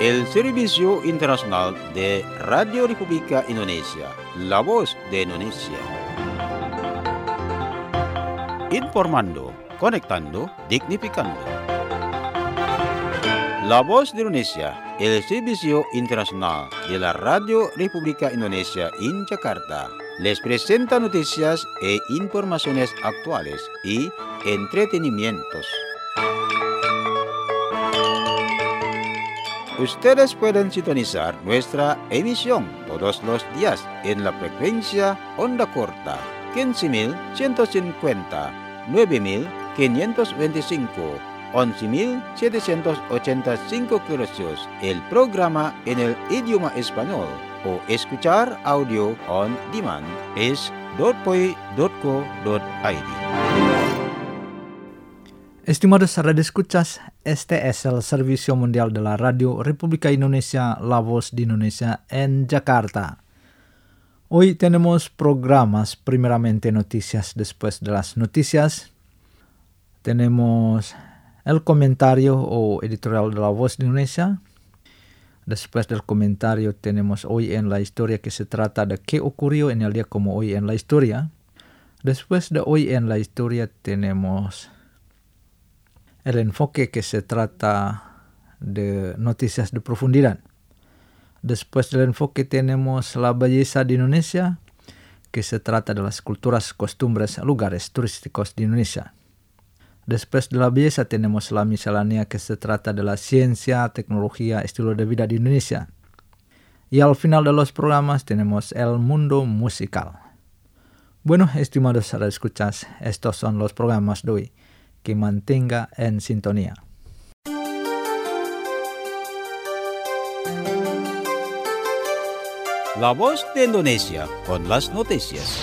el Servicio Internacional de Radio República Indonesia, la voz de Indonesia. Informando, conectando, dignificando. La voz de Indonesia, el Servicio Internacional de la Radio República Indonesia en Jakarta, les presenta noticias e informaciones actuales y entretenimientos. Ustedes pueden sintonizar nuestra emisión todos los días en la frecuencia onda corta 15.150, 9.525, 11.785 kHz. El programa en el idioma español o escuchar audio on demand es .poi.co.id. Estimados radioescuchas, este es el Servicio Mundial de la Radio República Indonesia, la voz de Indonesia en Jakarta. Hoy tenemos programas, primeramente noticias, después de las noticias tenemos el comentario o editorial de la voz de Indonesia. Después del comentario tenemos hoy en la historia, que se trata de qué ocurrió en el día como hoy en la historia. Después de hoy en la historia tenemos el enfoque, que se trata de noticias de profundidad. Después del enfoque tenemos la belleza de Indonesia, que se trata de las culturas, costumbres, lugares turísticos de Indonesia. Después de la belleza tenemos la miscelánea, que se trata de la ciencia, tecnología, estilo de vida de Indonesia. Y al final de los programas tenemos el mundo musical. Bueno, estimados radioescuchas, estos son los programas de hoy. Que mantenga en sintonía. La voz de Indonesia con las noticias.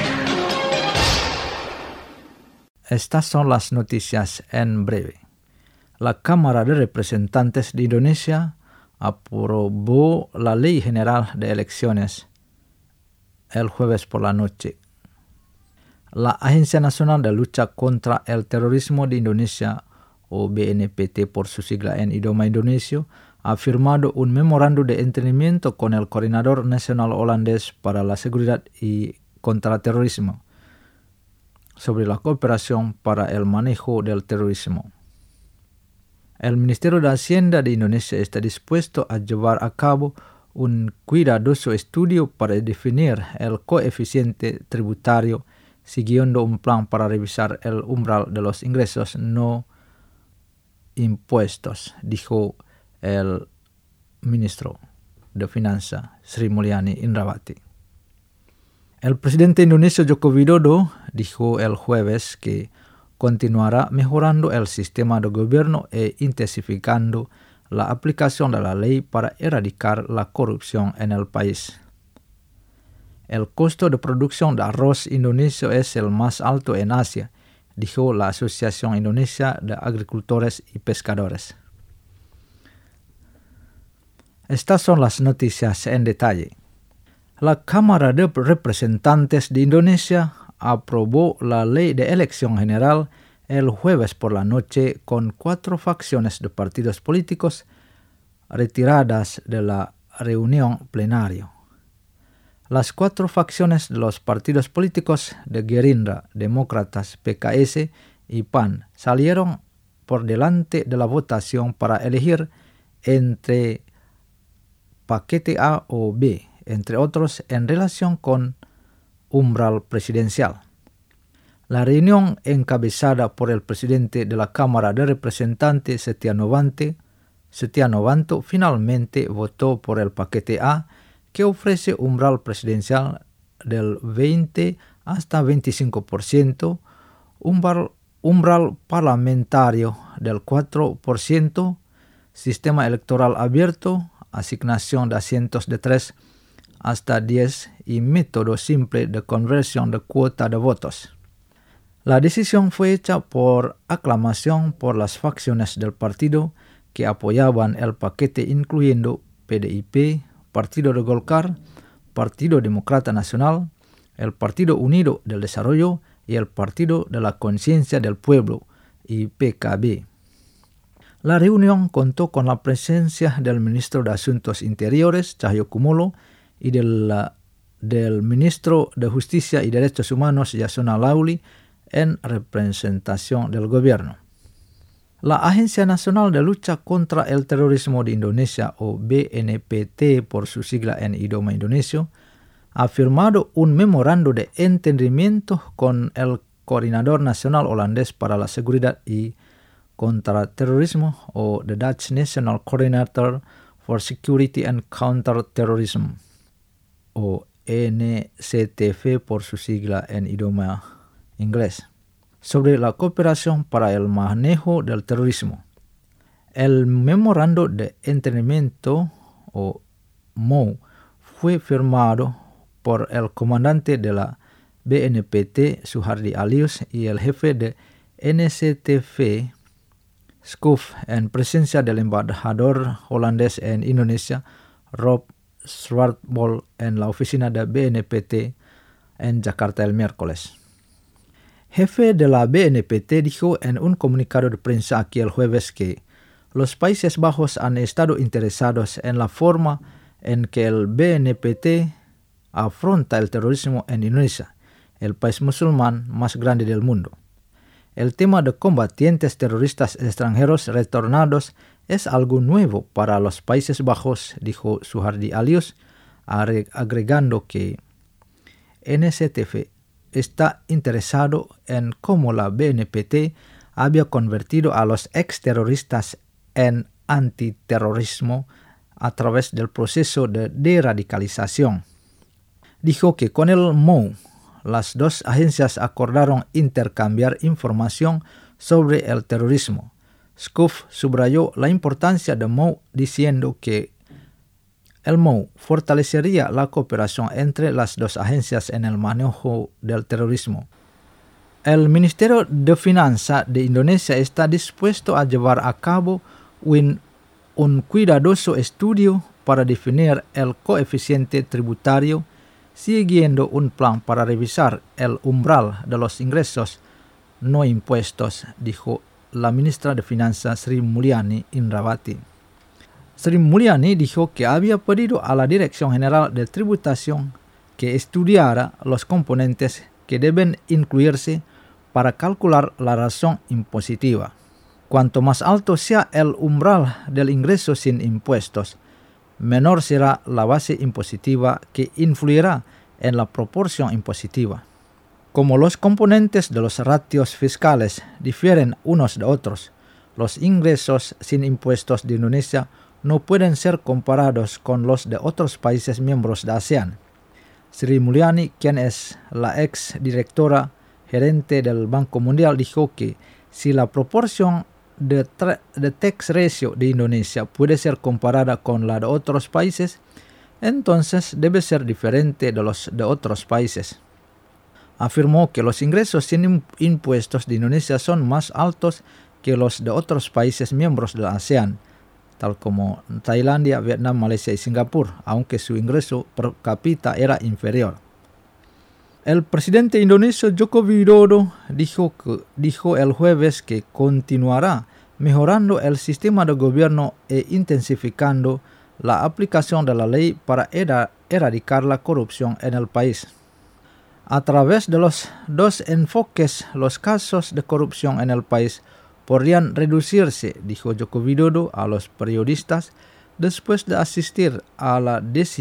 Estas son las noticias en breve. La Cámara de Representantes de Indonesia aprobó la Ley General de Elecciones el jueves por la noche. La Agencia Nacional de Lucha contra el Terrorismo de Indonesia, o BNPT por su sigla en idioma indonesio, ha firmado un memorándum de entendimiento con el Coordinador Nacional Holandés para la Seguridad y contra el Terrorismo sobre la cooperación para el manejo del terrorismo. El Ministerio de Hacienda de Indonesia está dispuesto a llevar a cabo un cuidadoso estudio para definir el coeficiente tributario, siguiendo un plan para revisar el umbral de los ingresos no impuestos, dijo el ministro de Finanzas, Sri Mulyani Indrawati. El presidente indonesio Joko Widodo dijo el jueves que continuará mejorando el sistema de gobierno e intensificando la aplicación de la ley para erradicar la corrupción en el país. El costo de producción de arroz indonesio es el más alto en Asia, dijo la Asociación Indonesia de Agricultores y Pescadores. Estas son las noticias en detalle. La Cámara de Representantes de Indonesia aprobó la Ley de Elección General el jueves por la noche, con 4 facciones de partidos políticos retiradas de la reunión plenaria. Las 4 facciones de los partidos políticos de Gerindra, Demócratas, PKS y PAN salieron por delante de la votación para elegir entre paquete A o B, entre otros, en relación con umbral presidencial. La reunión, encabezada por el presidente de la Cámara de Representantes, Setia Novanto, finalmente votó por el paquete A, que ofrece umbral presidencial del 20 hasta 25%, umbral parlamentario del 4%, sistema electoral abierto, asignación de asientos de 3 hasta 10 y método simple de conversión de cuota de votos. La decisión fue hecha por aclamación por las facciones del partido que apoyaban el paquete, incluyendo PDIP, Partido de Golkar, Partido Demócrata Nacional, el Partido Unido del Desarrollo y el Partido de la Conciencia del Pueblo, y PKB. La reunión contó con la presencia del ministro de Asuntos Interiores, Cahyokumolo, y del ministro de Justicia y Derechos Humanos, Yasona Lawli, en representación del gobierno. La Agencia Nacional de Lucha contra el Terrorismo de Indonesia, o BNPT por su sigla en idioma indonesio, ha firmado un memorando de entendimiento con el Coordinador Nacional Holandés para la Seguridad y Contraterrorismo, o the Dutch National Coordinator for Security and Counterterrorism, o NCTV por su sigla en idioma inglés, sobre la cooperación para el manejo del terrorismo. El memorando de entendimiento, o MOU, fue firmado por el comandante de la BNPT, Suhardi Alius, y el jefe de NCTV, SCOF, en presencia del embajador holandés en Indonesia, Rob Swartbol, en la oficina de BNPT en Jakarta el miércoles. Jefe de la BNPT dijo en un comunicado de prensa aquí el jueves que los Países Bajos han estado interesados en la forma en que el BNPT afronta el terrorismo en Indonesia, el país musulmán más grande del mundo. El tema de combatientes terroristas extranjeros retornados es algo nuevo para los Países Bajos, dijo Suhardi Alius, agregando que NCTV está interesado en cómo la BNPT había convertido a los exterroristas en antiterrorismo a través del proceso de deradicalización. Dijo que con el MOU, las dos agencias acordaron intercambiar información sobre el terrorismo. SCOF subrayó la importancia del MOU diciendo que el MOU fortalecería la cooperación entre las dos agencias en el manejo del terrorismo. El Ministerio de Finanzas de Indonesia está dispuesto a llevar a cabo un cuidadoso estudio para definir el coeficiente tributario, siguiendo un plan para revisar el umbral de los ingresos no impuestos, dijo la ministra de Finanzas Sri Mulyani Indrawati. Sri Mulyani dijo que había pedido a la Dirección General de Tributación que estudiara los componentes que deben incluirse para calcular la razón impositiva. Cuanto más alto sea el umbral del ingreso sin impuestos, menor será la base impositiva que influirá en la proporción impositiva. Como los componentes de los ratios fiscales difieren unos de otros, los ingresos sin impuestos de Indonesia no pueden ser comparados con los de otros países miembros de ASEAN. Sri Mulyani, quien es la ex directora gerente del Banco Mundial, dijo que si la proporción de tax ratio de Indonesia puede ser comparada con la de otros países, entonces debe ser diferente de los de otros países. Afirmó que los ingresos sin impuestos de Indonesia son más altos que los de otros países miembros de la ASEAN, tal como Tailandia, Vietnam, Malaysia y Singapur, aunque su ingreso per cápita era inferior. El presidente indonesio Joko Widodo dijo el jueves que continuará mejorando el sistema de gobierno e intensificando la aplicación de la ley para erradicar la corrupción en el país. A través de los dos enfoques, los casos de corrupción en el país podrían reducirse, dijo Joko Widodo a los periodistas después de asistir a la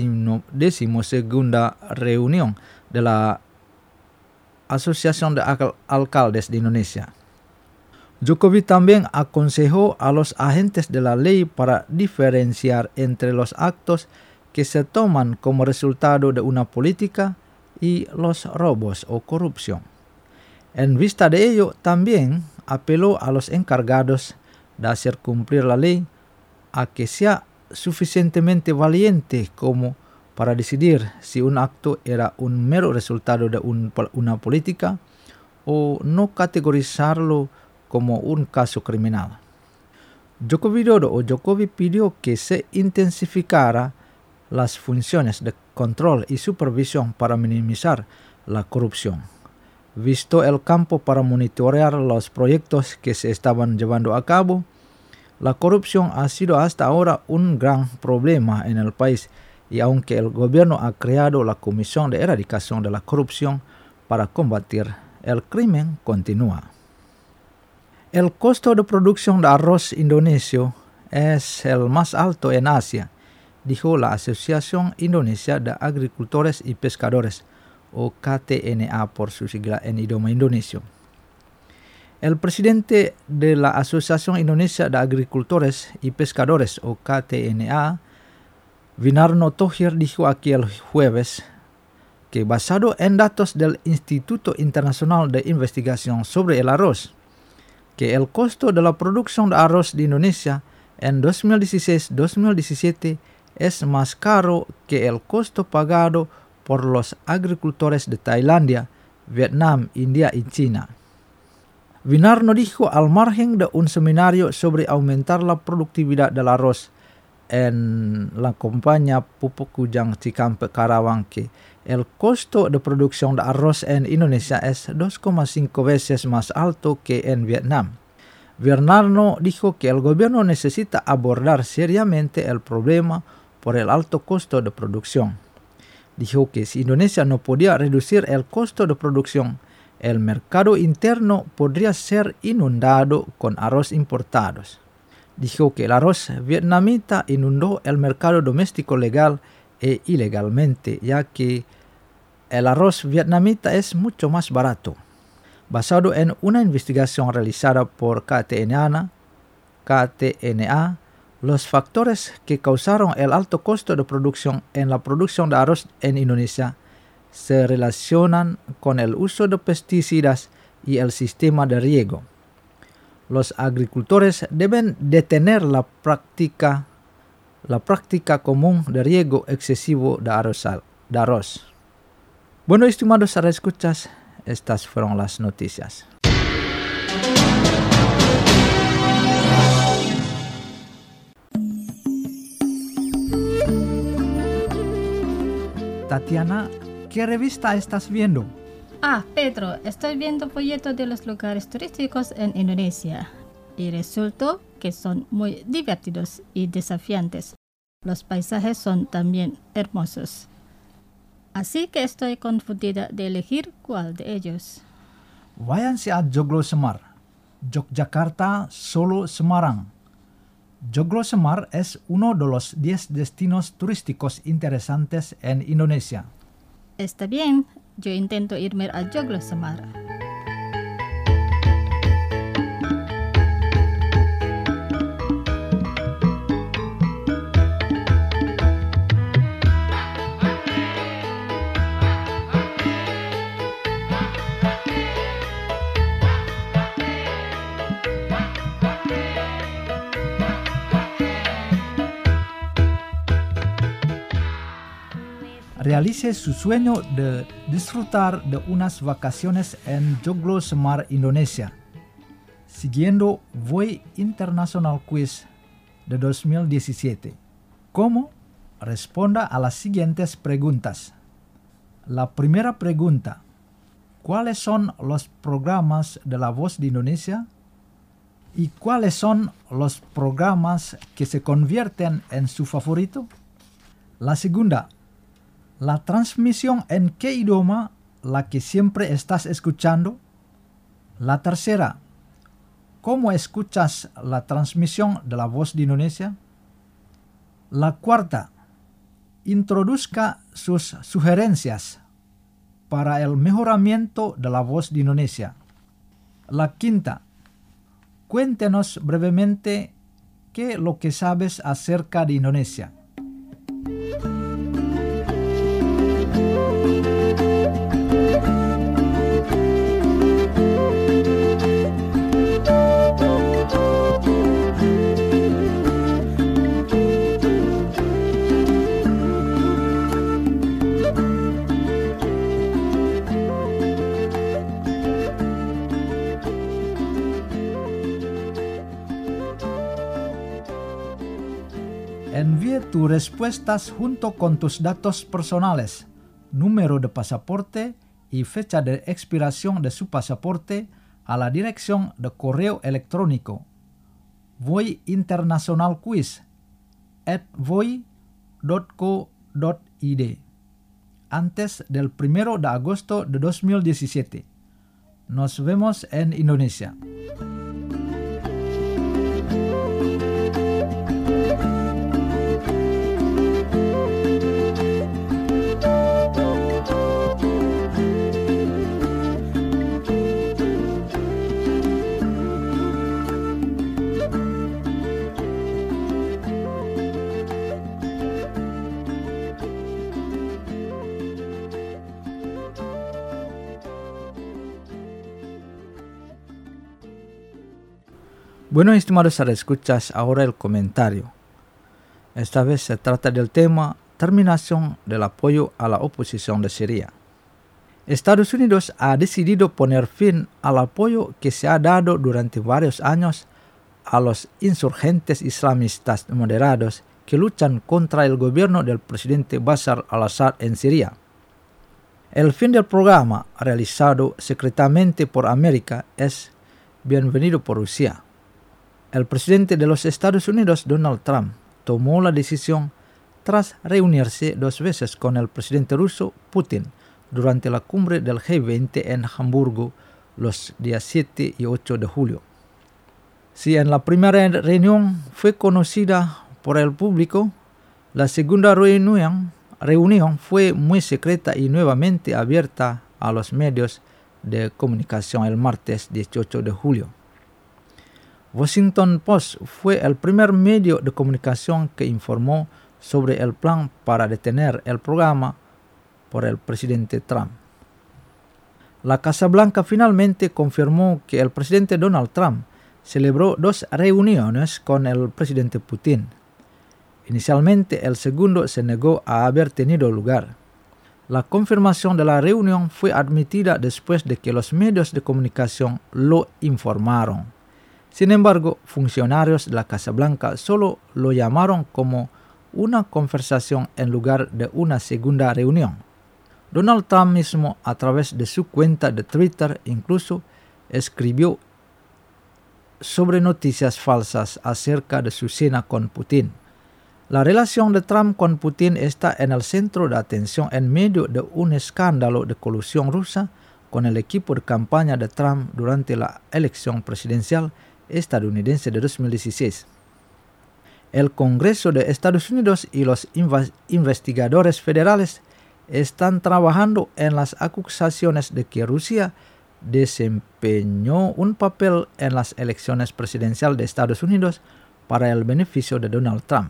12ª reunión de la Asociación de Alcaldes de Indonesia. Jokowi también aconsejó a los agentes de la ley para diferenciar entre los actos que se toman como resultado de una política y los robos o corrupción. En vista de ello, también apeló a los encargados de hacer cumplir la ley a que sea suficientemente valiente como para decidir si un acto era un mero resultado de una política o no categorizarlo como un caso criminal. Joko Widodo o Jokowi pidió que se intensificara las funciones de control y supervisión para minimizar la corrupción. Visto el campo para monitorear los proyectos que se estaban llevando a cabo, La corrupción ha sido hasta ahora un gran problema en el país y aunque el gobierno ha creado la Comisión de Erradicación de la Corrupción para combatir el crimen, continúa. El costo de producción de arroz indonesio es el más alto en Asia, dijo la Asociación Indonesia de Agricultores y Pescadores, o KTNA por su sigla en idioma indonesio. El presidente de la Asociación Indonesia de Agricultores y Pescadores, o KTNA, Winarno Thohir, dijo aquí el jueves que basado en datos del Instituto Internacional de Investigación sobre el Arroz, que el costo de la producción de arroz de Indonesia en 2016-2017 es más caro que el costo pagado por los agricultores de Tailandia, Vietnam, India y China. Winarno dijo al margen de un seminario sobre aumentar la productividad del arroz en la compañía Pupuk Kujang Cikampek Karawang que el costo de producción de arroz en Indonesia es 2,5 veces más alto que en Vietnam. Winarno dijo que el gobierno necesita abordar seriamente el problema por el alto costo de producción. Dijo que si Indonesia no podía reducir el costo de producción, el mercado interno podría ser inundado con arroz importados. Dijo que el arroz vietnamita inundó el mercado doméstico legal e ilegalmente, ya que el arroz vietnamita es mucho más barato. Basado en una investigación realizada por KTNA, los factores que causaron el alto costo de producción en la producción de arroz en Indonesia se relacionan con el uso de pesticidas y el sistema de riego. Los agricultores deben detener la práctica común de riego excesivo de arroz. Bueno, estimados escuchas, estas fueron las noticias. Tatiana, ¿qué revista estás viendo? Pedro, estoy viendo folletos de los lugares turísticos en Indonesia y resultó que son muy divertidos y desafiantes. Los paisajes son también hermosos. Así que estoy confundida de elegir cuál de ellos. Váyanse a Joglo Semar, Yogyakarta, Solo, Semarang. Joglo Semar es uno de los 10 destinos turísticos interesantes en Indonesia. Está bien, yo intento irme a Joglo Semar. Realice su sueño de disfrutar de unas vacaciones en Joglo Semar, Indonesia, siguiendo Voy International Quiz de 2017. ¿Cómo? Responda a las siguientes preguntas. La primera pregunta: ¿cuáles son los programas de La Voz de Indonesia? ¿Y cuáles son los programas que se convierten en su favorito? La segunda: ¿la transmisión en qué idioma la que siempre estás escuchando? La tercera: ¿cómo escuchas la transmisión de La Voz de Indonesia? La cuarta: introduzca sus sugerencias para el mejoramiento de La Voz de Indonesia. La quinta: cuéntenos brevemente qué es lo que sabes acerca de Indonesia. Envíe tus respuestas junto con tus datos personales, número de pasaporte y fecha de expiración de su pasaporte a la dirección de correo electrónico voiinternationalquiz@voi.co.id antes del 1 de agosto de 2017. Nos vemos en Indonesia. Bueno, estimados escuchas, ahora el comentario. Esta vez se trata del tema terminación del apoyo a la oposición de Siria. Estados Unidos ha decidido poner fin al apoyo que se ha dado durante varios años a los insurgentes islamistas moderados que luchan contra el gobierno del presidente Bashar al-Assad en Siria. El fin del programa, realizado secretamente por América, es bienvenido por Rusia. El presidente de los Estados Unidos, Donald Trump, tomó la decisión tras reunirse 2 veces con el presidente ruso Putin durante la cumbre del G20 en Hamburgo los días 7 y 8 de julio. Si en la primera reunión fue conocida por el público, la segunda reunión fue muy secreta y nuevamente abierta a los medios de comunicación el martes 18 de julio. Washington Post fue el primer medio de comunicación que informó sobre el plan para detener el programa por el presidente Trump. La Casa Blanca finalmente confirmó que el presidente Donald Trump celebró 2 reuniones con el presidente Putin. Inicialmente, el segundo se negó a haber tenido lugar. La confirmación de la reunión fue admitida después de que los medios de comunicación lo informaron. Sin embargo, funcionarios de la Casa Blanca solo lo llamaron como una conversación en lugar de una segunda reunión. Donald Trump mismo, a través de su cuenta de Twitter, incluso escribió sobre noticias falsas acerca de su cena con Putin. La relación de Trump con Putin está en el centro de atención en medio de un escándalo de colusión rusa con el equipo de campaña de Trump durante la elección presidencial estadounidense de 2016. El Congreso de Estados Unidos y los investigadores federales están trabajando en las acusaciones de que Rusia desempeñó un papel en las elecciones presidenciales de Estados Unidos para el beneficio de Donald Trump.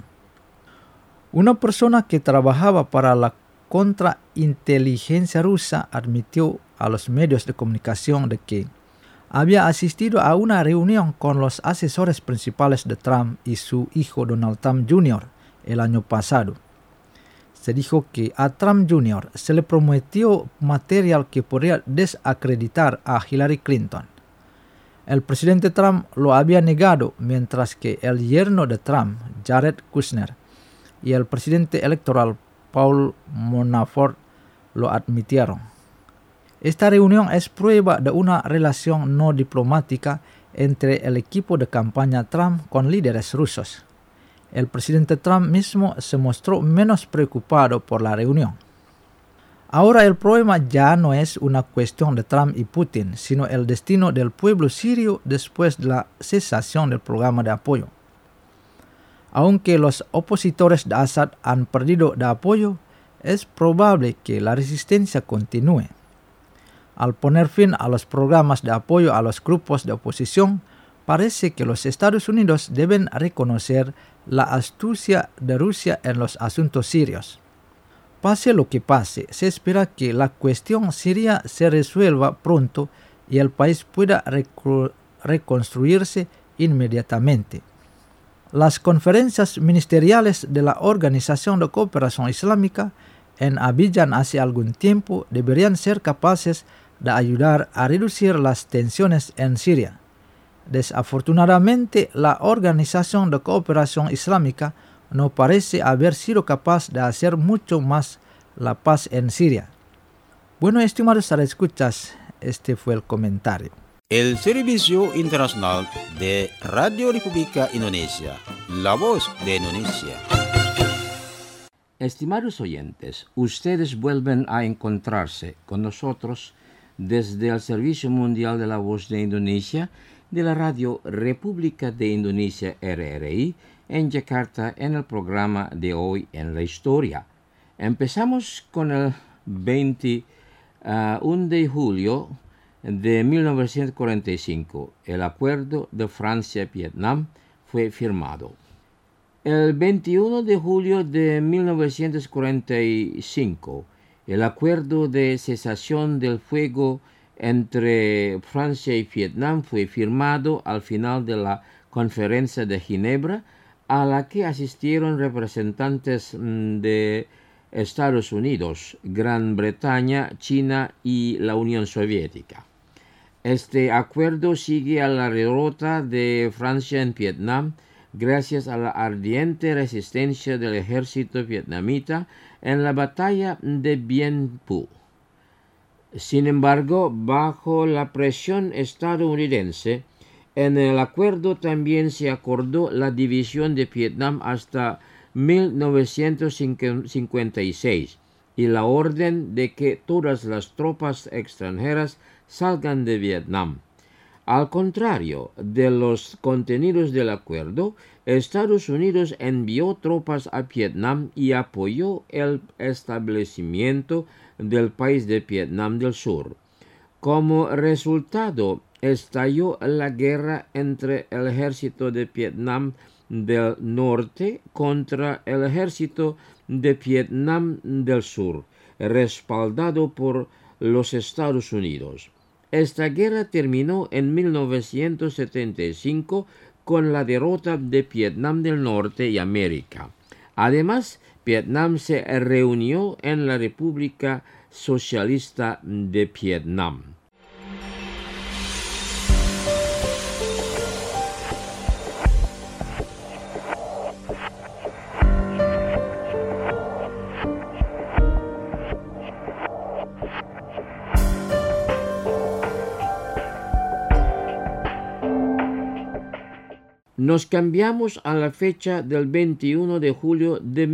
Una persona que trabajaba para la contrainteligencia rusa admitió a los medios de comunicación de que había asistido a una reunión con los asesores principales de Trump y su hijo Donald Trump Jr. el año pasado. Se dijo que a Trump Jr. se le prometió material que podría desacreditar a Hillary Clinton. El presidente Trump lo había negado, mientras que el yerno de Trump, Jared Kushner, y el presidente electoral Paul Manafort lo admitieron. Esta reunión es prueba de una relación no diplomática entre el equipo de campaña Trump con líderes rusos. El presidente Trump mismo se mostró menos preocupado por la reunión. Ahora el problema ya no es una cuestión de Trump y Putin, sino el destino del pueblo sirio después de la cesación del programa de apoyo. Aunque los opositores de Assad han perdido de apoyo, es probable que la resistencia continúe. Al poner fin a los programas de apoyo a los grupos de oposición, parece que los Estados Unidos deben reconocer la astucia de Rusia en los asuntos sirios. Pase lo que pase, se espera que la cuestión siria se resuelva pronto y el país pueda reconstruirse inmediatamente. Las conferencias ministeriales de la Organización de Cooperación Islámica en Abiyán hace algún tiempo deberían ser capaces de ayudar a reducir las tensiones en Siria. Desafortunadamente, la Organización de Cooperación Islámica no parece haber sido capaz de hacer mucho más la paz en Siria. Bueno, estimados escuchas, este fue el comentario. El Servicio Internacional de Radio República Indonesia, la voz de Indonesia. Estimados oyentes, ustedes vuelven a encontrarse con nosotros desde el Servicio Mundial de la Voz de Indonesia de la Radio República de Indonesia RRI en Yakarta en el programa de Hoy en la Historia. Empezamos con el 21 de julio de 1945. El acuerdo de Francia-Vietnam fue firmado. El 21 de julio de 1945, el acuerdo de cesación del fuego entre Francia y Vietnam fue firmado al final de la Conferencia de Ginebra, a la que asistieron representantes de Estados Unidos, Gran Bretaña, China y la Unión Soviética. Este acuerdo sigue a la derrota de Francia en Vietnam gracias a la ardiente resistencia del ejército vietnamita en la batalla de Bien Phu. Sin embargo, bajo la presión estadounidense, en el acuerdo también se acordó la división de Vietnam hasta 1956 y la orden de que todas las tropas extranjeras salgan de Vietnam. Al contrario de los contenidos del acuerdo, Estados Unidos envió tropas a Vietnam y apoyó el establecimiento del país de Vietnam del Sur. Como resultado, estalló la guerra entre el ejército de Vietnam del Norte contra el ejército de Vietnam del Sur, respaldado por los Estados Unidos. Esta guerra terminó en 1975 con la derrota de Vietnam del Norte y América. Además, Vietnam se reunió en la República Socialista de Vietnam. Nos cambiamos a la fecha del 21 de julio de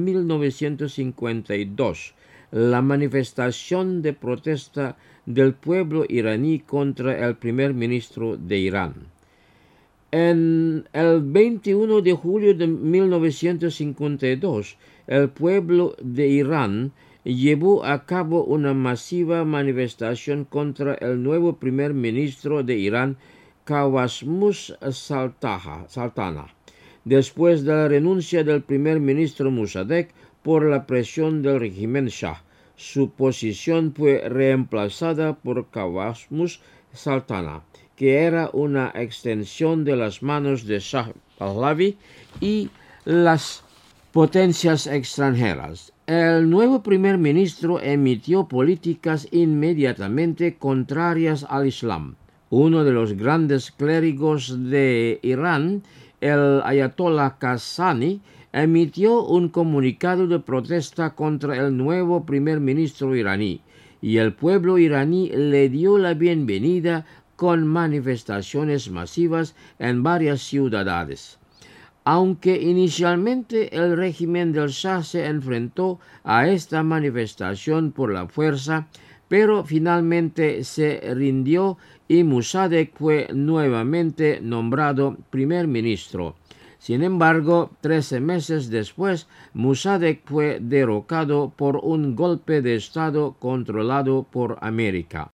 1952, la manifestación de protesta del pueblo iraní contra el primer ministro de Irán. En el 21 de julio de 1952, el pueblo de Irán llevó a cabo una masiva manifestación contra el nuevo primer ministro de Irán, Qawasmus Sultana, después de la renuncia del primer ministro Mossadegh por la presión del régimen Shah. Su posición fue reemplazada por Qawasmus Sultana, que era una extensión de las manos de Shah Pahlavi y las potencias extranjeras. El nuevo primer ministro emitió políticas inmediatamente contrarias al Islam. Uno de los grandes clérigos de Irán, el Ayatollah Kashani, emitió un comunicado de protesta contra el nuevo primer ministro iraní, y el pueblo iraní le dio la bienvenida con manifestaciones masivas en varias ciudades. Aunque inicialmente el régimen del Shah se enfrentó a esta manifestación por la fuerza, pero finalmente se rindió y Mossadegh fue nuevamente nombrado primer ministro. Sin embargo, 13 meses después, Mossadegh fue derrocado por un golpe de Estado controlado por América.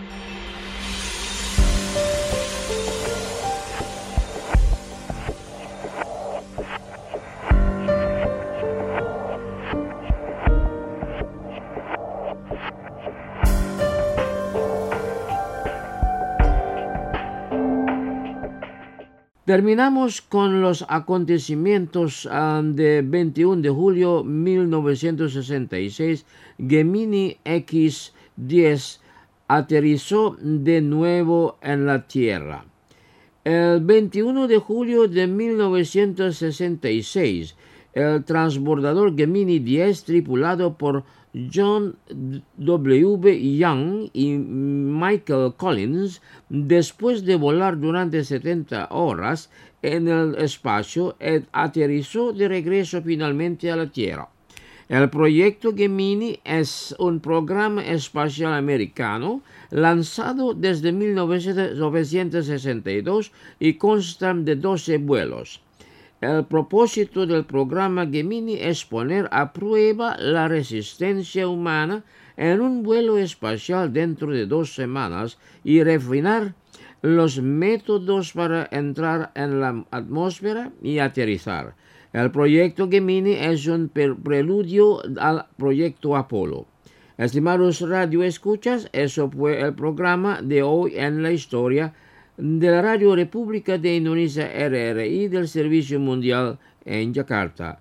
Terminamos con los acontecimientos de 21 de julio de 1966. Gemini X-10 aterrizó de nuevo en la Tierra. El 21 de julio de 1966, el transbordador Gemini 10, tripulado por John W. Young y Michael Collins, después de volar durante 70 horas en el espacio, aterrizó de regreso finalmente a la Tierra. El proyecto Gemini es un programa espacial americano lanzado desde 1962 y consta de 12 vuelos. El propósito del programa Gemini es poner a prueba la resistencia humana en un vuelo espacial dentro de 2 semanas y refinar los métodos para entrar en la atmósfera y aterrizar. El proyecto Gemini es un preludio al proyecto Apolo. Estimados radioescuchas, eso fue el programa de hoy en la historia de la Radio República de Indonesia RRI del Servicio Mundial en Yakarta.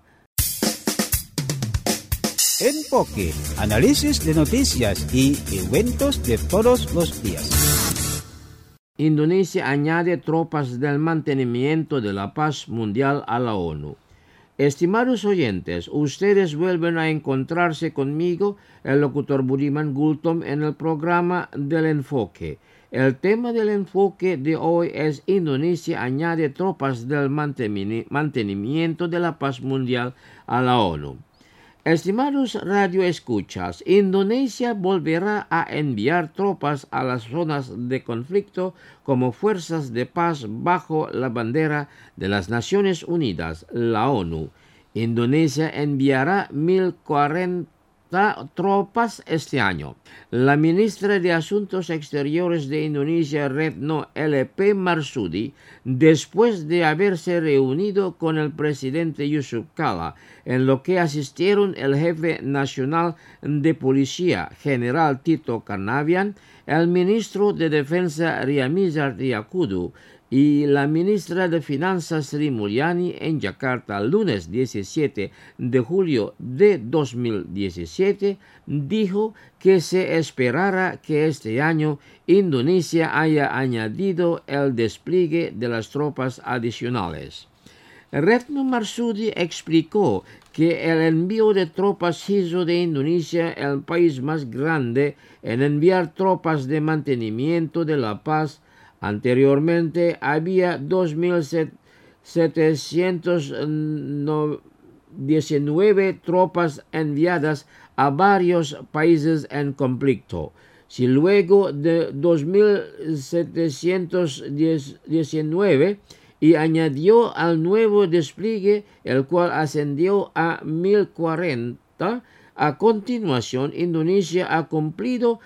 Enfoque, análisis de noticias y eventos de todos los días. Indonesia añade tropas del mantenimiento de la paz mundial a la ONU. Estimados oyentes, ustedes vuelven a encontrarse conmigo, el locutor Budiman Gultom, en el programa del Enfoque. El tema del enfoque de hoy es Indonesia añade tropas del mantenimiento de la paz mundial a la ONU. Estimados radioescuchas, Indonesia volverá a enviar tropas a las zonas de conflicto como fuerzas de paz bajo la bandera de las Naciones Unidas, la ONU. Indonesia enviará 1.040 tropas este año. La ministra de Asuntos Exteriores de Indonesia, Retno L.P. Marsudi, después de haberse reunido con el presidente Yusuf Kala, en lo que asistieron el jefe nacional de policía, general Tito Karnavian, el ministro de Defensa Riamizar Triakudu y la ministra de Finanzas Sri Mulyani en Yakarta el lunes 17 de julio de 2017, dijo que se esperara que este año Indonesia haya añadido el despliegue de las tropas adicionales. Retno Marsudi explicó que el envío de tropas hizo de Indonesia el país más grande en enviar tropas de mantenimiento de la paz. Anteriormente había 2.719 tropas enviadas a varios países en conflicto. Si luego de 2.719 y añadió al nuevo despliegue, el cual ascendió a 1.040, a continuación Indonesia ha cumplido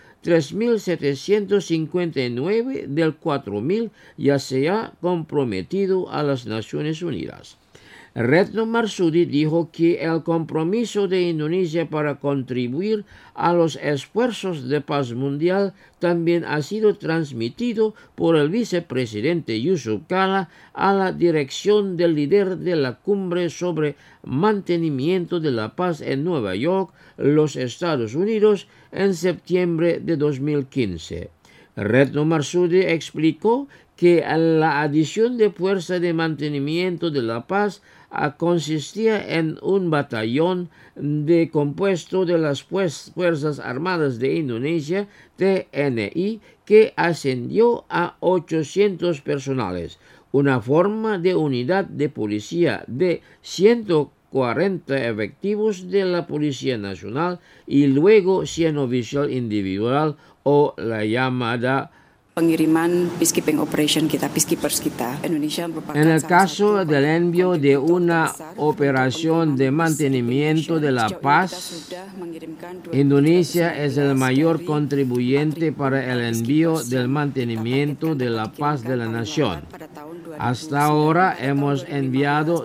3.759 del 4.000 ya se ha comprometido a las Naciones Unidas. Retno Marsudi dijo que el compromiso de Indonesia para contribuir a los esfuerzos de paz mundial también ha sido transmitido por el vicepresidente Yusuf Kala a la dirección del líder de la cumbre sobre mantenimiento de la paz en Nueva York, los Estados Unidos, en septiembre de 2015. Retno Marsudi explicó que la adición de fuerza de mantenimiento de la paz consistía en un batallón compuesto de las Fuerzas Armadas de Indonesia, TNI, que ascendió a 800 personales, una forma de unidad de policía de 140 efectivos de la Policía Nacional y luego 100 oficial individual o la llamada pengiriman peacekeeping operation kita, peacekeepers kita. Indonesia merupakan en el caso del envío de una operación de mantenimiento de la paz, Indonesia es el mayor contribuyente para el envío del mantenimiento de la paz de la nación. Hasta ahora hemos enviado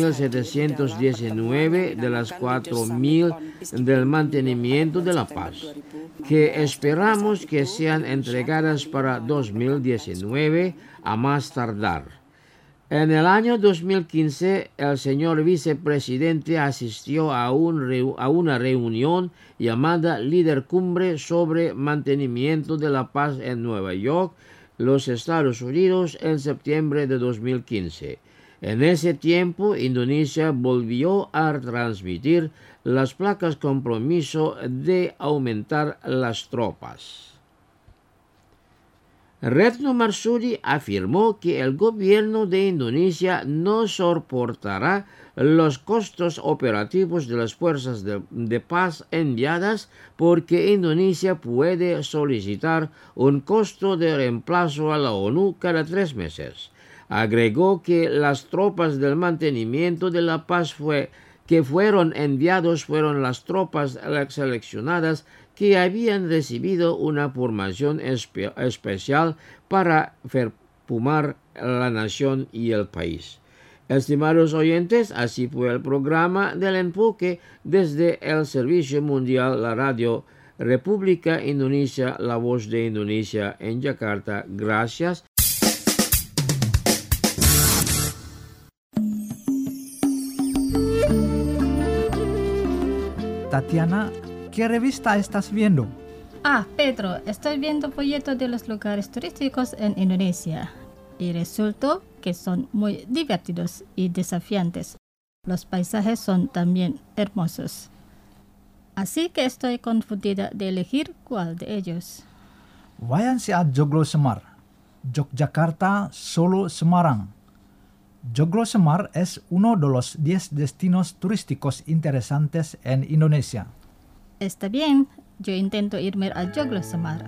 2.719 de las 4.000 del mantenimiento de la paz, que esperamos que sean entregadas para 2019 a más tardar. En el año 2015, el señor vicepresidente asistió a una reunión llamada Líder Cumbre sobre Mantenimiento de la Paz en Nueva York, los Estados Unidos, en septiembre de 2015. En ese tiempo, Indonesia volvió a transmitir las placas compromiso de aumentar las tropas. Retno Marsudi afirmó que el gobierno de Indonesia no soportará los costos operativos de las fuerzas de paz enviadas porque Indonesia puede solicitar un costo de reemplazo a la ONU cada 3 meses. Agregó que las tropas del mantenimiento de la paz que fueron enviados fueron las tropas seleccionadas que habían recibido una formación especial para perfumar la nación y el país. Estimados oyentes, así fue el programa del enfoque desde el Servicio Mundial, la Radio República Indonesia, la voz de Indonesia en Yakarta. Gracias. Tatiana, ¿qué revista estás viendo? Pedro, estoy viendo folletos de los lugares turísticos en Indonesia y resultó que son muy divertidos y desafiantes. Los paisajes son también hermosos. Así que estoy confundida de elegir cuál de ellos. Váyanse a Joglo Semar, Yogyakarta, Solo, Semarang. Joglo Semar es uno de los 10 destinos turísticos interesantes en Indonesia. Está bien, yo intento irme a Joglo Semar.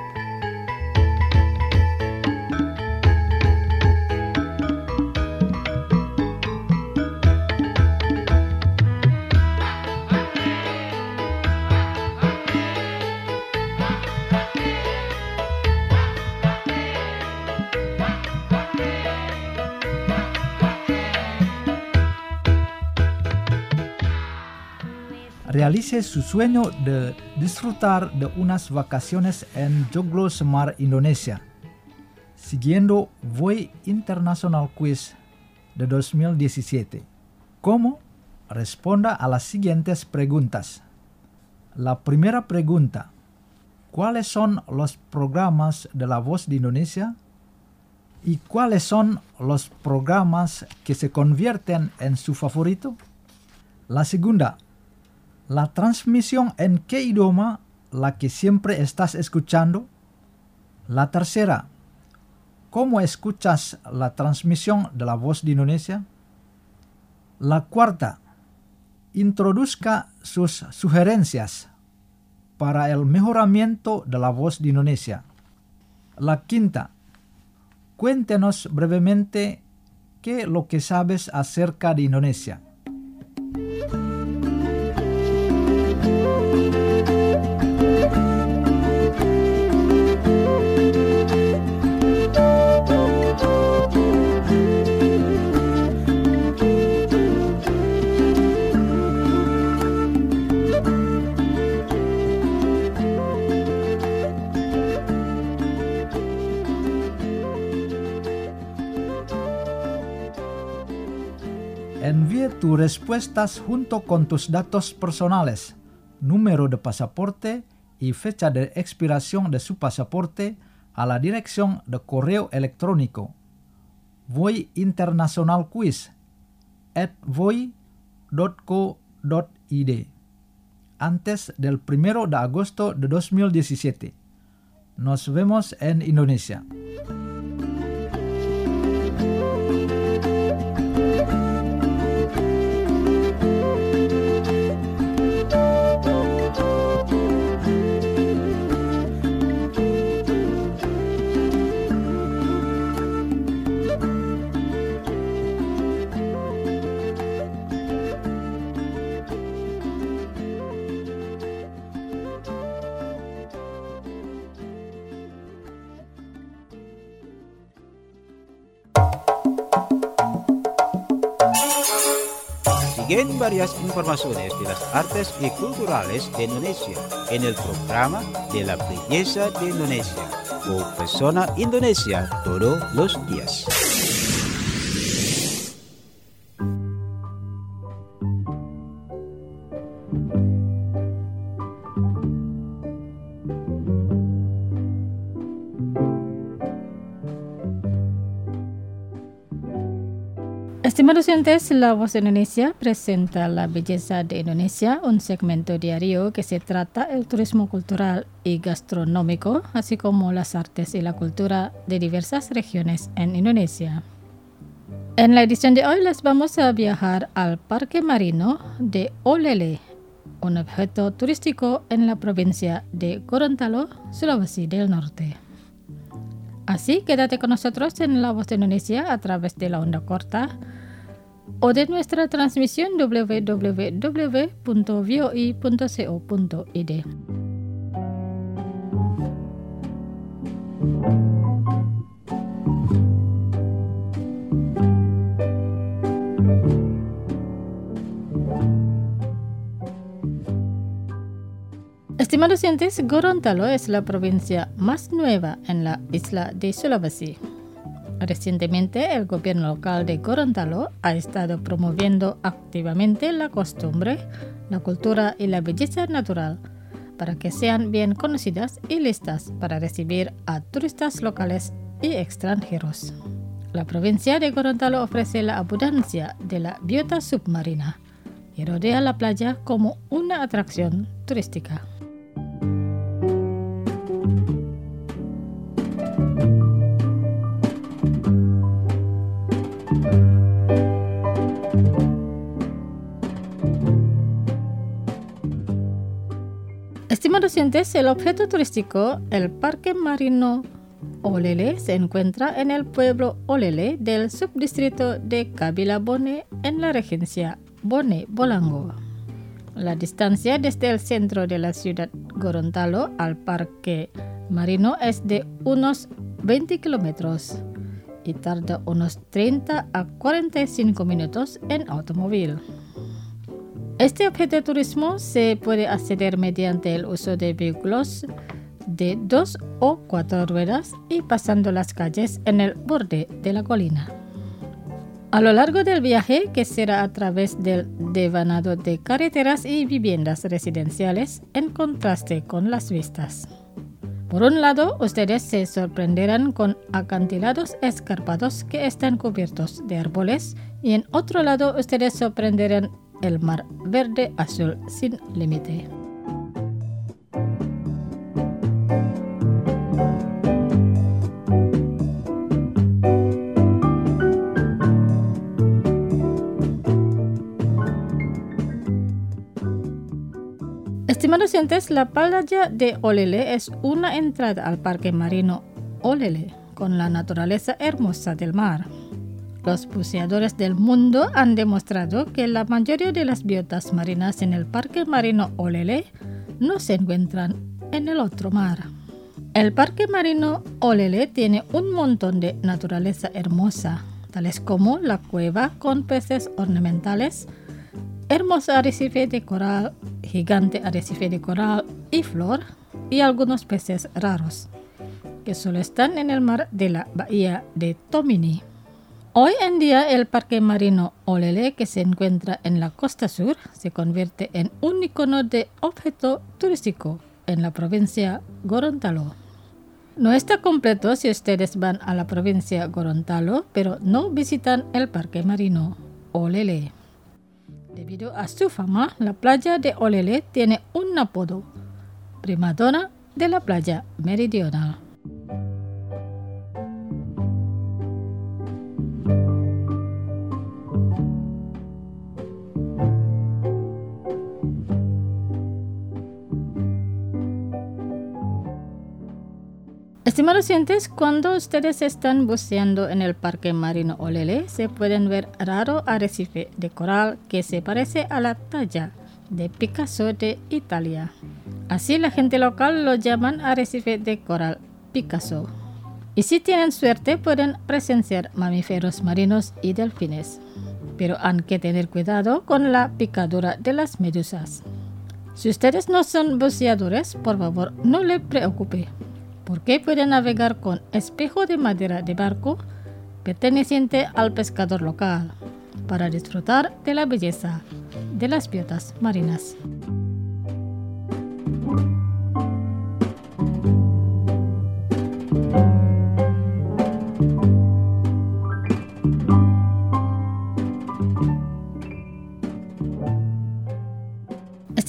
Realice su sueño de disfrutar de unas vacaciones en Joglo Semar, Indonesia, siguiendo Voy International Quiz de 2017. ¿Cómo? Responda a las siguientes preguntas. La primera pregunta: ¿cuáles son los programas de La Voz de Indonesia? ¿Y cuáles son los programas que se convierten en su favorito? La segunda: ¿la transmisión en qué idioma la que siempre estás escuchando? La tercera: ¿cómo escuchas la transmisión de La Voz de Indonesia? La cuarta: introduzca sus sugerencias para el mejoramiento de La Voz de Indonesia. La quinta: cuéntenos brevemente qué es lo que sabes acerca de Indonesia. Envíe tus respuestas junto con tus datos personales, número de pasaporte y fecha de expiración de su pasaporte a la dirección de correo electrónico voyinternationalquiz@voi.co.id antes del 1 de agosto de 2017. Nos vemos en Indonesia. Siguen varias informaciones de las artes y culturales de Indonesia en el programa de la belleza de Indonesia o Persona Indonesia todos los días. Estimados oyentes, La Voz de Indonesia presenta La Belleza de Indonesia, un segmento diario que se trata el turismo cultural y gastronómico, así como las artes y la cultura de diversas regiones en Indonesia. En la edición de hoy les vamos a viajar al Parque Marino de Olele, un objeto turístico en la provincia de Gorontalo, Sulawesi del Norte. Así, quédate con nosotros en La Voz de Indonesia a través de la onda corta o de nuestra transmisión www.voi.co.id. Estimados oyentes, Gorontalo es la provincia más nueva en la isla de Sulawesi. Recientemente, el gobierno local de Gorontalo ha estado promoviendo activamente la costumbre, la cultura y la belleza natural para que sean bien conocidas y listas para recibir a turistas locales y extranjeros. La provincia de Gorontalo ofrece la abundancia de la biota submarina y rodea la playa como una atracción turística. Estimados oyentes, el objeto turístico, el Parque Marino Olele, se encuentra en el pueblo Olele del subdistrito de Kabila Bone en la regencia Bone Bolango. La distancia desde el centro de la ciudad Gorontalo al Parque Marino es de unos 20 kilómetros y tarda unos 30 a 45 minutos en automóvil. Este objeto de turismo se puede acceder mediante el uso de vehículos de 2 o 4 ruedas y pasando las calles en el borde de la colina. A lo largo del viaje, que será a través del devanado de carreteras y viviendas residenciales en contraste con las vistas. Por un lado, ustedes se sorprenderán con acantilados escarpados que están cubiertos de árboles y en otro lado ustedes sorprenderán el mar verde azul sin límite. Estimados oyentes, la playa de Olele es una entrada al Parque Marino Olele con la naturaleza hermosa del mar. Los buceadores del mundo han demostrado que la mayoría de las biotas marinas en el Parque Marino Olele no se encuentran en el otro mar. El Parque Marino Olele tiene un montón de naturaleza hermosa, tales como la cueva con peces ornamentales, hermoso arrecife de coral, gigante arrecife de coral y flor, y algunos peces raros, que solo están en el mar de la bahía de Tomini. Hoy en día el Parque Marino Olele, que se encuentra en la costa sur, se convierte en un icono de objeto turístico en la provincia Gorontalo. No está completo si ustedes van a la provincia Gorontalo, pero no visitan el Parque Marino Olele. Debido a su fama, la playa de Olele tiene un apodo, primadona de la playa meridional. Estimados oyentes, cuando ustedes están buceando en el Parque Marino Olele, se pueden ver raro arrecife de coral que se parece a la talla de Picasso de Italia. Así la gente local lo llaman arrecife de coral Picasso. Y si tienen suerte pueden presenciar mamíferos marinos y delfines. Pero hay que tener cuidado con la picadura de las medusas. Si ustedes no son buceadores, por favor no les preocupe, porque pueden navegar con espejo de madera de barco perteneciente al pescador local para disfrutar de la belleza de las biotas marinas.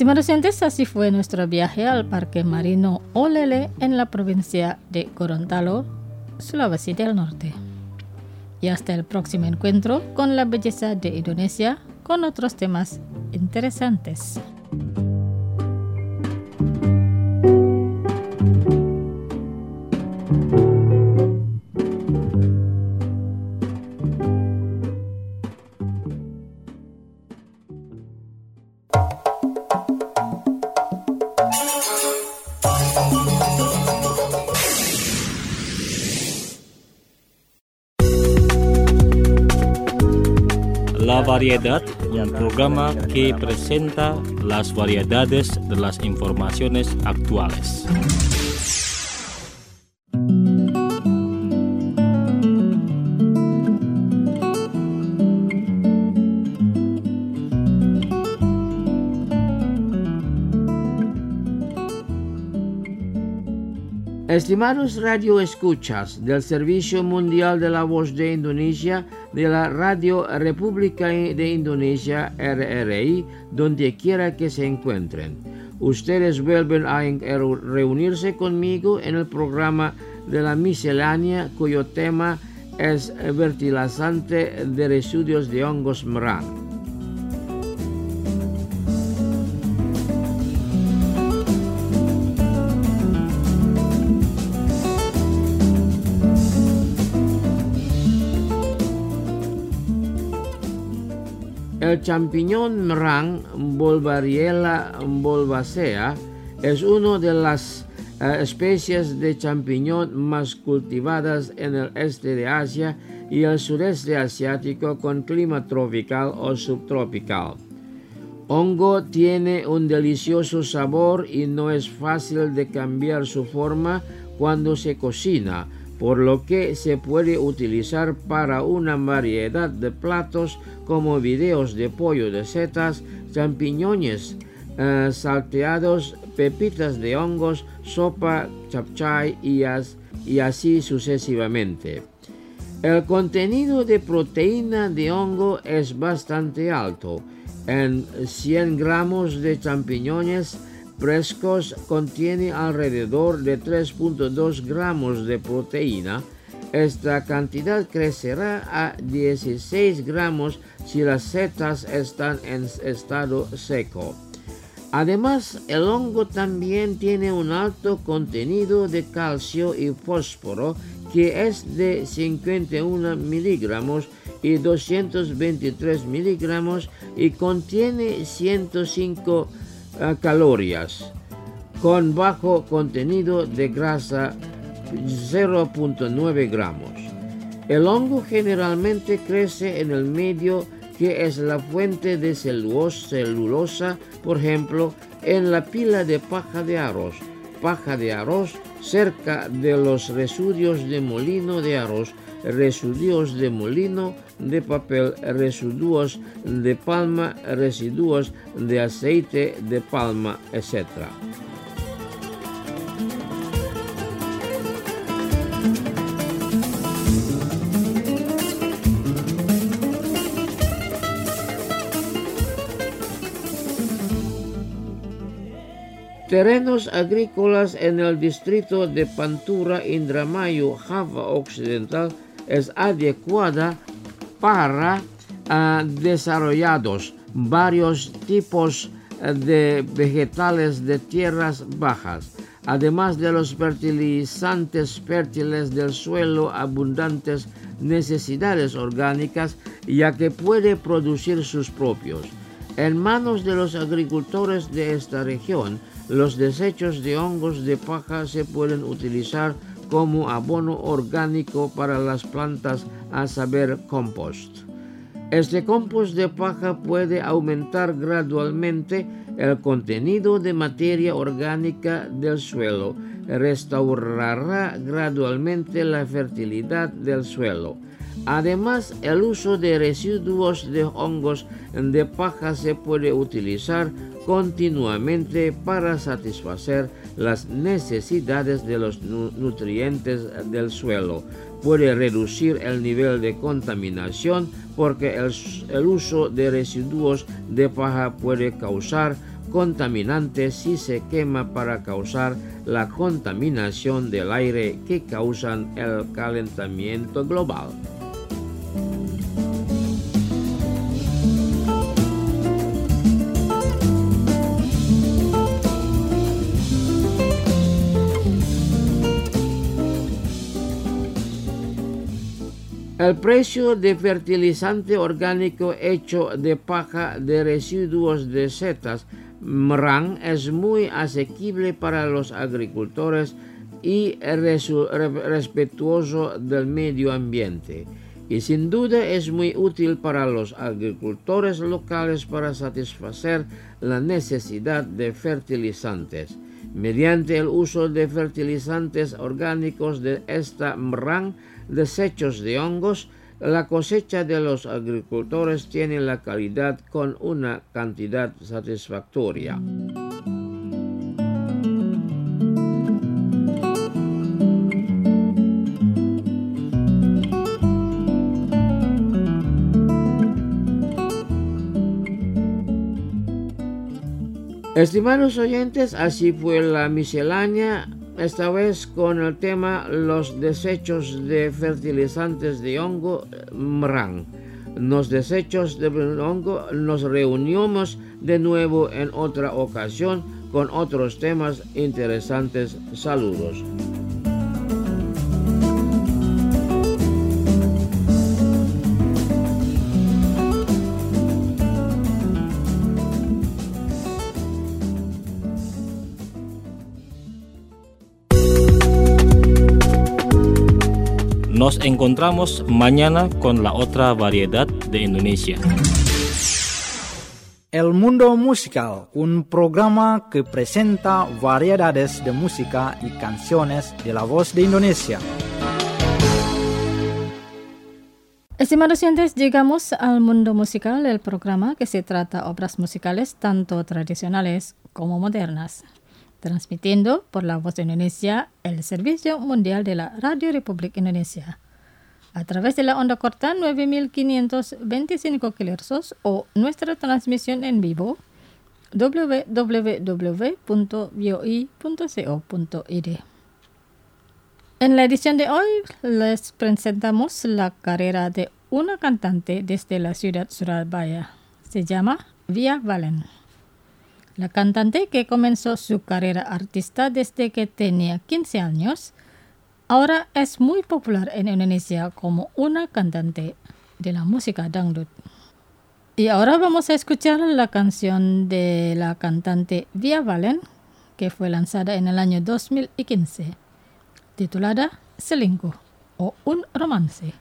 Estimados oyentes, así fue nuestro viaje al Parque Marino Olele en la provincia de Gorontalo, Sulawesi del Norte. Y hasta el próximo encuentro con la belleza de Indonesia con otros temas interesantes. La Variedad, un programa que presenta las variedades de las informaciones actuales. Estimados radioescuchas del Servicio Mundial de la Voz de Indonesia, de la Radio República de Indonesia, RRI, donde quiera que se encuentren. Ustedes vuelven a reunirse conmigo en el programa de la miscelánea, cuyo tema es fertilizante de residuos de hongos merang. El champiñón merang, Bolbariella bulbacea, es una de las especies de champiñón más cultivadas en el este de Asia y el sureste asiático con clima tropical o subtropical. Hongo tiene un delicioso sabor y no es fácil de cambiar su forma cuando se cocina, por lo que se puede utilizar para una variedad de platos como videos de pollo de setas, champiñones salteados, pepitas de hongos, sopa, chapchay y así sucesivamente. El contenido de proteína de hongo es bastante alto. En 100 gramos de champiñones frescos contiene alrededor de 3.2 gramos de proteína. Esta cantidad crecerá a 16 gramos si las setas están en estado seco. Además, el hongo también tiene un alto contenido de calcio y fósforo, que es de 51 miligramos y 223 miligramos y contiene 105 calorías, con bajo contenido de grasa 0.9 gramos. El hongo generalmente crece en el medio que es la fuente de celulosa, por ejemplo, en la pila de paja de arroz, cerca de los residuos de molino de arroz, residuos de molino de papel, residuos de palma, residuos de aceite de palma, etc. Terrenos agrícolas en el distrito de Pantura, Indramayu, Java Occidental es adecuada para desarrollados varios tipos de vegetales de tierras bajas, además de los fertilizantes fértiles del suelo, abundantes necesidades orgánicas, ya que puede producir sus propios. En manos de los agricultores de esta región, los desechos de hongos de paja se pueden utilizar como abono orgánico para las plantas, a saber, compost. Este compost de paja puede aumentar gradualmente el contenido de materia orgánica del suelo, restaurará gradualmente la fertilidad del suelo. Además, el uso de residuos de hongos de paja se puede utilizar continuamente para satisfacer las necesidades de los nutrientes del suelo. Puede reducir el nivel de contaminación porque el uso de residuos de paja puede causar contaminante si se quema para causar la contaminación del aire que causan el calentamiento global. El precio de fertilizante orgánico hecho de paja de residuos de setas mrang es muy asequible para los agricultores y respetuoso del medio ambiente. Y sin duda es muy útil para los agricultores locales para satisfacer la necesidad de fertilizantes. Mediante el uso de fertilizantes orgánicos de esta mrang, desechos de hongos, la cosecha de los agricultores tiene la calidad con una cantidad satisfactoria. Estimados oyentes, así fue la miscelánea, esta vez con el tema los desechos de fertilizantes de hongo mrang. Los desechos de hongo nos reunimos de nuevo en otra ocasión con otros temas interesantes. Saludos. Nos encontramos mañana con la otra variedad de Indonesia. El Mundo Musical, un programa que presenta variedades de música y canciones de la voz de Indonesia. Estimados oyentes, llegamos al Mundo Musical, el programa que se trata obras musicales tanto tradicionales como modernas, transmitiendo por la Voz de Indonesia, el Servicio Mundial de la Radio Republik Indonesia, a través de la onda corta 9525 kHz o nuestra transmisión en vivo www.voi.co.id. En la edición de hoy les presentamos la carrera de una cantante desde la ciudad Surabaya. Se llama Via Valen. La cantante, que comenzó su carrera artista desde que tenía 15 años, ahora es muy popular en Indonesia como una cantante de la música dangdut. Y ahora vamos a escuchar la canción de la cantante Via Valen, que fue lanzada en el año 2015, titulada Selingkuh o Un Romance.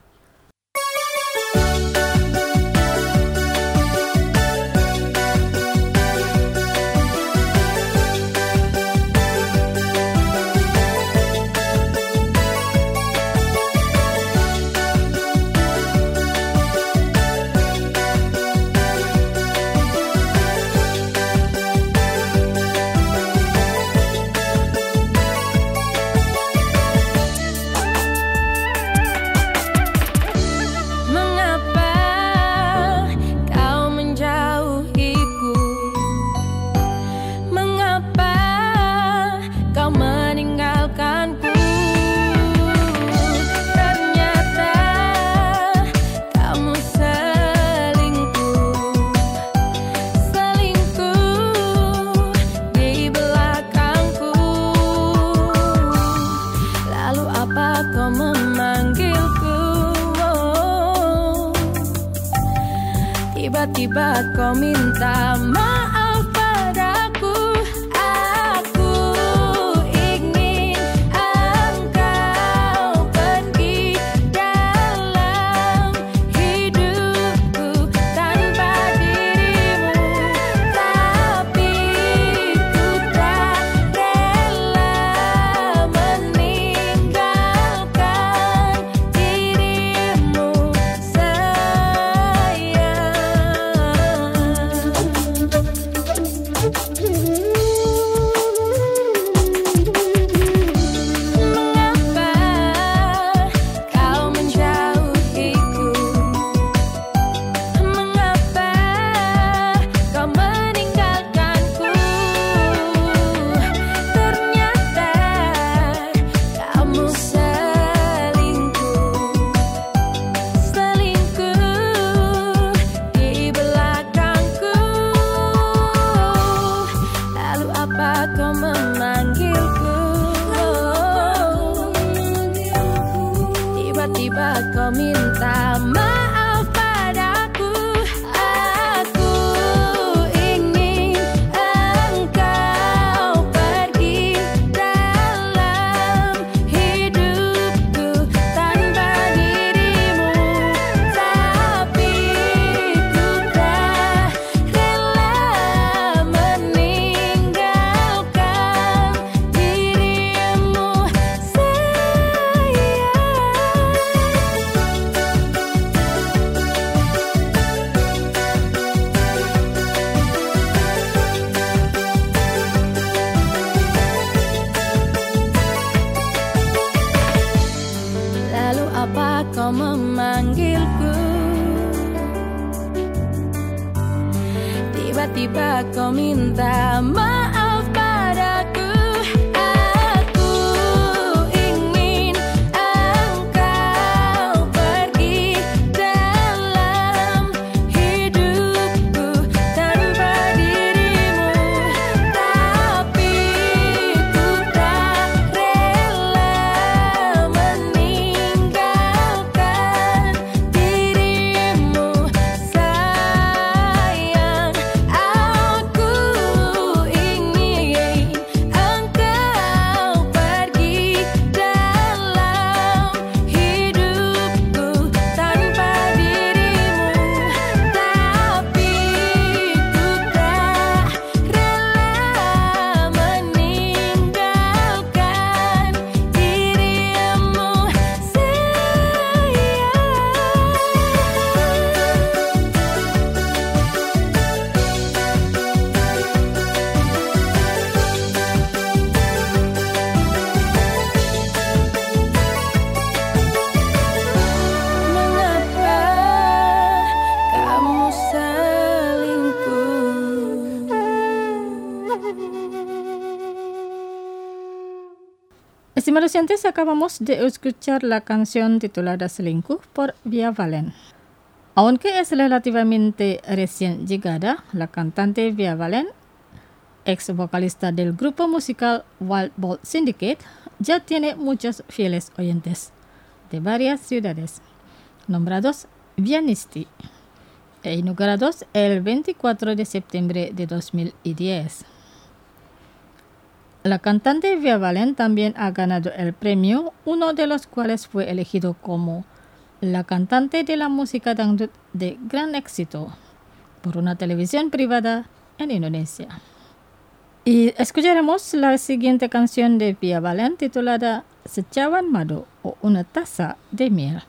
Tiba-tiba kau minta maaf padaku. Aku ingin engkau pergi dalam hidupku tanpa dirimu, tapi ku tak rela meninggalkan dirimu, sayang. kau minta maaf padaku. Aku ingin engkau pergi dalam hidupku tanpa dirimu, tapi ku tak rela meninggalkan dirimu, sayang. Lalu apa kau memanggilku? Tiba-tiba kau minta maaf padaku. Aku ingin engkau pergi dalam hidupku tanpa dirimu, tapi ku tak rela meninggalkan dirimu, sayang. Aku ingin engkau pergi dalam hidupku tanpa dirimu, tapi ku tak rela meninggalkan dirimu, sayang. Mengapa kamu selingkuh? Estimados oyentes, acabamos de escuchar la canción titulada Selingkuh por Via Valen. Aunque es relativamente recién llegada, la cantante Via Valen, ex vocalista del grupo musical Wild Bolt Syndicate, ya tiene muchos fieles oyentes de varias ciudades, nombrados Vianisti, e inaugurados el 24 de septiembre de 2010. La cantante Via Valen también ha ganado el premio, uno de los cuales fue elegido como la cantante de la música dangdut de gran éxito por una televisión privada en Indonesia. Y escucharemos la siguiente canción de Via Valen titulada Secawan Madu o Una Taza de Miel.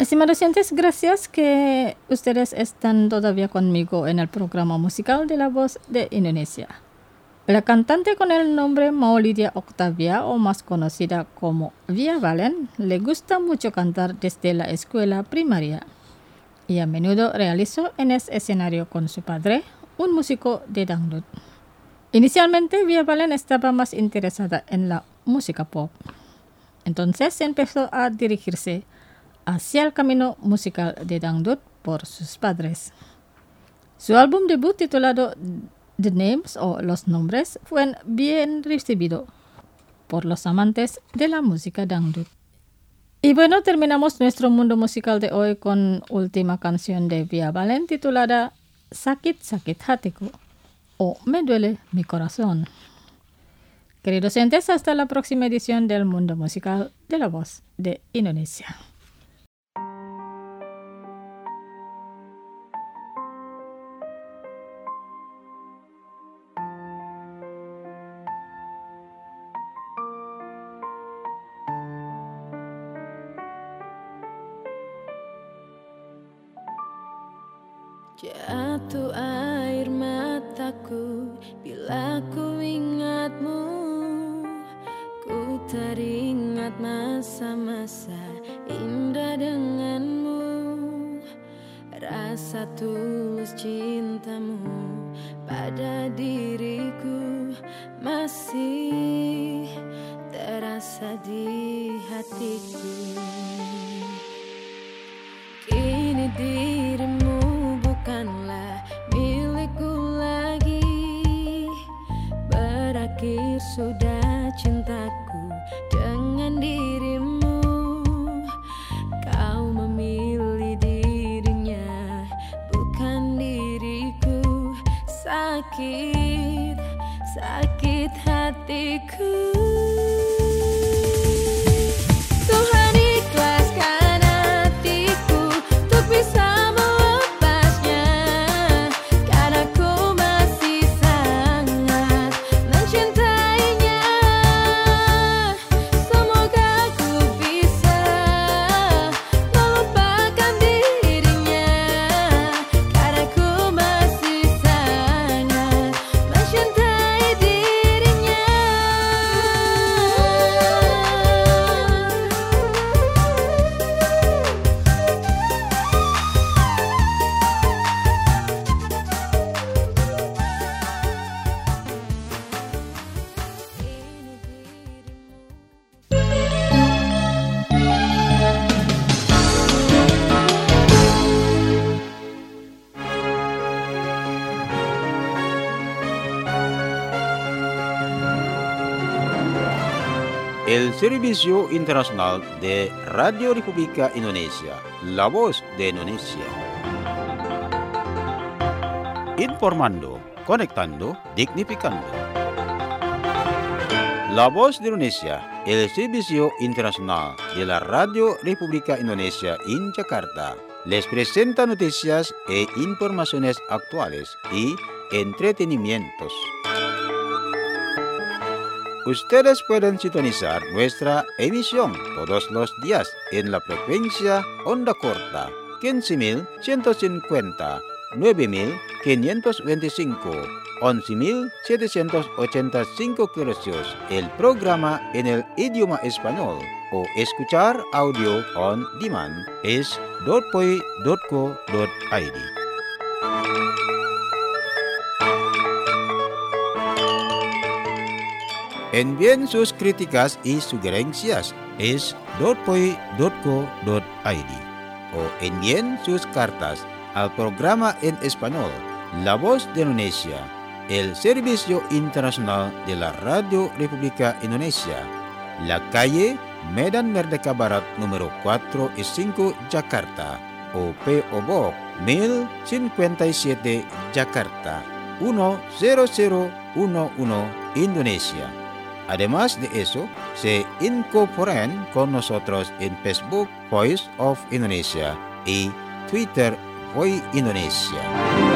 Estimados oyentes, gracias que ustedes están todavía conmigo en el programa musical de La Voz de Indonesia. La cantante con el nombre Maulidia Octavia, o más conocida como Via Valen, le gusta mucho cantar desde la escuela primaria y a menudo realizó en ese escenario con su padre, un músico de dangdut. Inicialmente, Via Valen estaba más interesada en la música pop. Entonces empezó a dirigirse hacia el camino musical de dangdut por sus padres. Su álbum debut titulado The Names o Los Nombres fue bien recibido por los amantes de la música dangdut. Y bueno, terminamos nuestro mundo musical de hoy con última canción de Via Valen titulada Sakit Sakit Hatiku o Me Duele Mi Corazón. Queridos oyentes, hasta la próxima edición del mundo musical de La Voz de Indonesia. Jatuh air mataku bila ku ingatmu. Ku teringat masa-masa indah denganmu. Rasa tulus cintamu pada diriku masih terasa di hatiku. Kini dirimu bukanlah milikku lagi. Berakhir sudah cintaku dengan dirimu. Kau memilih dirinya, bukan diriku. Sakit, sakit hatiku. Tuhan ikhlaskan hatiku untuk bisa melepasnya, karena ku masih sangat mencintainya. Semoga ku bisa melupakan dirinya, karena ku masih sangat mencintai dirinya. El Servicio Internacional de Radio República Indonesia, La Voz de Indonesia. Informando, conectando, dignificando. La Voz de Indonesia, el Servicio Internacional de la Radio República Indonesia en Jakarta, les presenta noticias e informaciones actuales y entretenimientos. Ustedes pueden sintonizar nuestra emisión todos los días en la frecuencia onda corta 15.150, 9.525, 11.785 kHz. El programa en el idioma español o escuchar audio on demand es .poi.co.id. Envíen sus críticas y sugerencias es .poi.co.id o envíen sus cartas al programa en español La Voz de Indonesia, el Servicio Internacional de la Radio República Indonesia, la calle Medan Merdeka Barat número 4 y 5 Jakarta o P.O. Box 1057 Jakarta 10011 Indonesia. Además de eso, se incorporan con nosotros en Facebook Voice of Indonesia y Twitter Voice Indonesia.